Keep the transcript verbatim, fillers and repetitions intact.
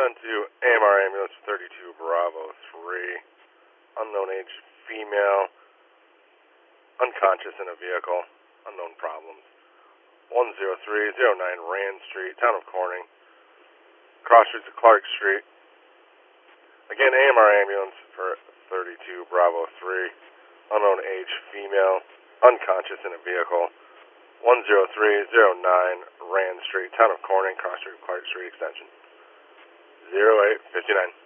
sent to A M R ambulance thirty-two Bravo three. Unknown age female, unconscious in a vehicle, unknown problems. one zero three zero nine Rand Street, town of Corning. Cross streets of Clark Street. Again, A M R ambulance for thirty-two Bravo three. Unknown age female, unconscious in a vehicle. one zero three zero nine Rand Street, town of Corning, cross street of Clark Street, extension zero eight five nine.